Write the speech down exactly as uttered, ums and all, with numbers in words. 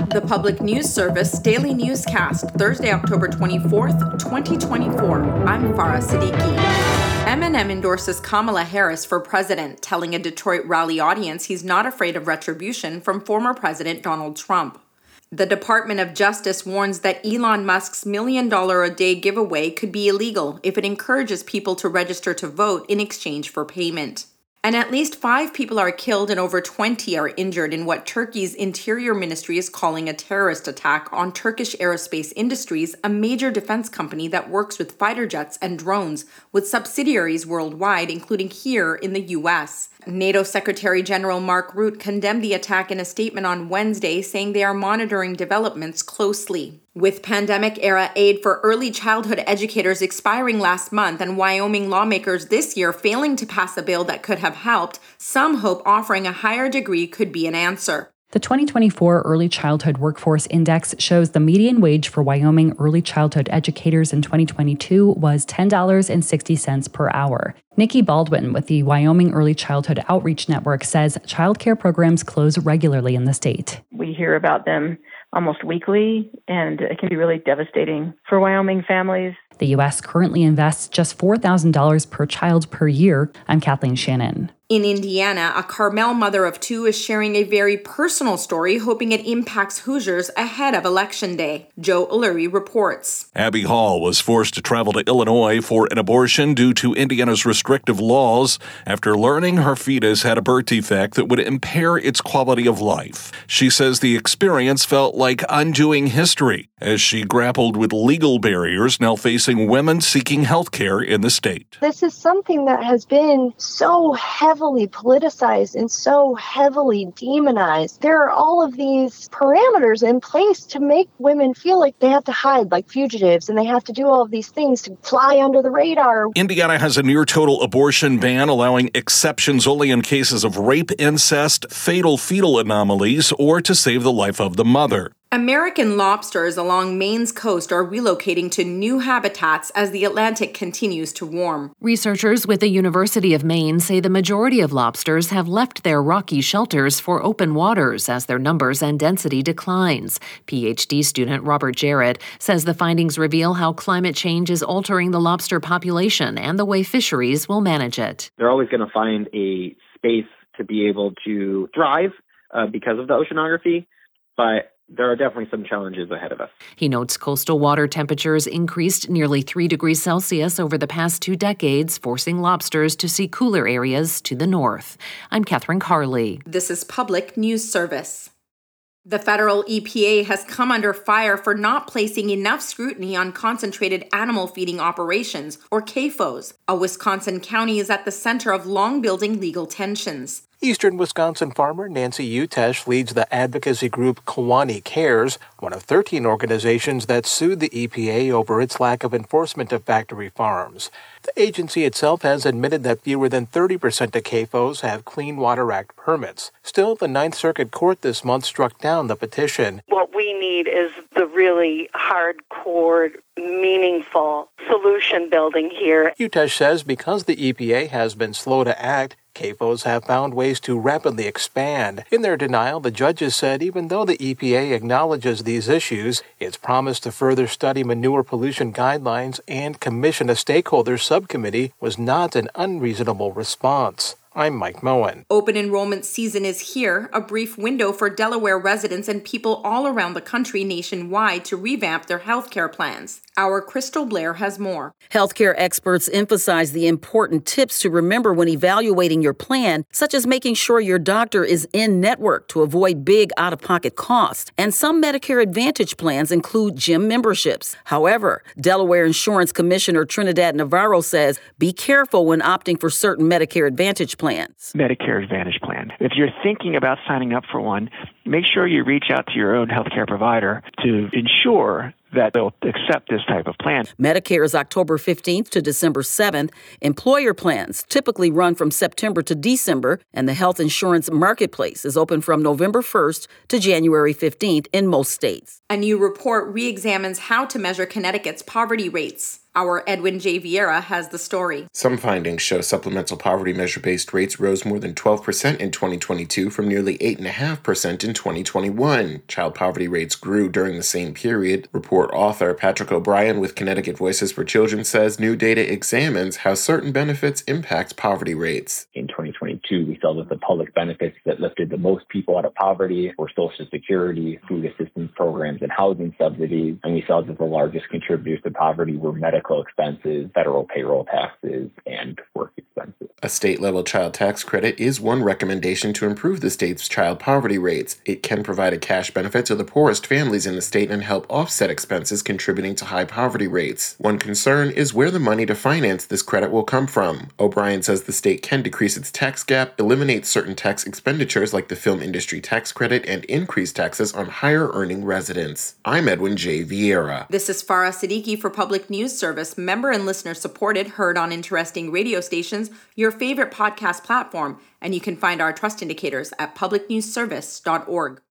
The Public News Service Daily Newscast, Thursday, October twenty-fourth, twenty twenty-four. I'm Farah Siddiqui. M and M endorses Kamala Harris for president, telling a Detroit rally audience he's not afraid of retribution from former President Donald Trump. The Department of Justice warns that Elon Musk's million dollar a day giveaway could be illegal if it encourages people to register to vote in exchange for payment. And at least five people are killed and over twenty are injured in what Turkey's Interior Ministry is calling a terrorist attack on Turkish Aerospace Industries, a major defense company that works with fighter jets and drones with subsidiaries worldwide, including here in the U S. NATO Secretary General Mark Rutte condemned the attack in a statement on Wednesday, saying they are monitoring developments closely. With pandemic-era aid for early childhood educators expiring last month and Wyoming lawmakers this year failing to pass a bill that could have helped, some hope offering a higher degree could be an answer. The twenty twenty-four Early Childhood Workforce Index shows the median wage for Wyoming early childhood educators in twenty twenty-two was ten dollars and sixty cents per hour. Nikki Baldwin with the Wyoming Early Childhood Outreach Network says childcare programs close regularly in the state. We hear about them almost weekly, and it can be really devastating for Wyoming families. The U S currently invests just four thousand dollars per child per year. I'm Kathleen Shannon. In Indiana, a Carmel mother of two is sharing a very personal story, hoping it impacts Hoosiers ahead of Election Day. Joe Ullery reports. Abby Hall was forced to travel to Illinois for an abortion due to Indiana's restrictive laws after learning her fetus had a birth defect that would impair its quality of life. She says the experience felt like undoing history as she grappled with legal barriers now facing women seeking health care in the state. This is something that has been so heavily politicized and so heavily demonized. There are all of these parameters in place to make women feel like they have to hide like fugitives and they have to do all of these things to fly under the radar. Indiana has a near-total abortion ban, allowing exceptions only in cases of rape, incest, fatal fetal anomalies, or to save the life of the mother. American lobsters along Maine's coast are relocating to new habitats as the Atlantic continues to warm. Researchers with the University of Maine say the majority of lobsters have left their rocky shelters for open waters as their numbers and density declines. P H D student Robert Jarrett says the findings reveal how climate change is altering the lobster population and the way fisheries will manage it. They're always going to find a space to be able to thrive uh, because of the oceanography, but there are definitely some challenges ahead of us. He notes coastal water temperatures increased nearly three degrees Celsius over the past two decades, forcing lobsters to seek cooler areas to the north. I'm Catherine Carley. This is Public News Service. The federal E P A has come under fire for not placing enough scrutiny on concentrated animal feeding operations, or C A F Os. A Wisconsin county is at the center of long-building legal tensions. Eastern Wisconsin farmer Nancy Utesh leads the advocacy group Kewaunee Cares, one of thirteen organizations that sued the E P A over its lack of enforcement of factory farms. The agency itself has admitted that fewer than thirty percent of C A F Os have Clean Water Act permits. Still, the Ninth Circuit Court this month struck down the petition. What we need is the really hardcore, meaningful solution building here. Utesh says because the E P A has been slow to act, C A F Os have found ways to rapidly expand. In their denial, the judges said even though the E P A acknowledges these issues, its promise to further study manure pollution guidelines and commission a stakeholder subcommittee was not an unreasonable response. I'm Mike Moen. Open enrollment season is here, a brief window for Delaware residents and people all around the country nationwide to revamp their healthcare plans. Our Crystal Blair has more. Healthcare experts emphasize the important tips to remember when evaluating your plan, such as making sure your doctor is in network to avoid big out-of-pocket costs. And some Medicare Advantage plans include gym memberships. However, Delaware Insurance Commissioner Trinidad Navarro says be careful when opting for certain Medicare Advantage plans. Medicare Advantage plan. If you're thinking about signing up for one, make sure you reach out to your own healthcare provider to ensure that they'll accept this type of plan. Medicare is October fifteenth to December seventh. Employer plans typically run from September to December, and the health insurance marketplace is open from November first to January fifteenth in most states. A new report re-examines how to measure Connecticut's poverty rates. Our Edwin J. Vieira has the story. Some findings show supplemental poverty measure-based rates rose more than twelve percent in twenty twenty-two from nearly eight point five percent in twenty twenty-one. Child poverty rates grew during the same period. Report author Patrick O'Brien with Connecticut Voices for Children says new data examines how certain benefits impact poverty rates. In twenty twenty-two, we saw that the public benefits that lifted the most people out of poverty were Social Security, food assistance programs, and housing subsidies. And we saw that the largest contributors to poverty were medical expenses, federal payroll taxes, and work expenses. A state-level child tax credit is one recommendation to improve the state's child poverty rates. It can provide a cash benefit to the poorest families in the state and help offset expenses contributing to high poverty rates. One concern is where the money to finance this credit will come from. O'Brien says the state can decrease its tax gap, eliminate certain tax expenditures like the film industry tax credit, and increase taxes on higher-earning residents. I'm Edwin J. Vieira. This is Farah Siddiqui for Public News Service, member and listener supported, heard on interesting radio stations, your favorite podcast platform, and you can find our trust indicators at public news service dot org.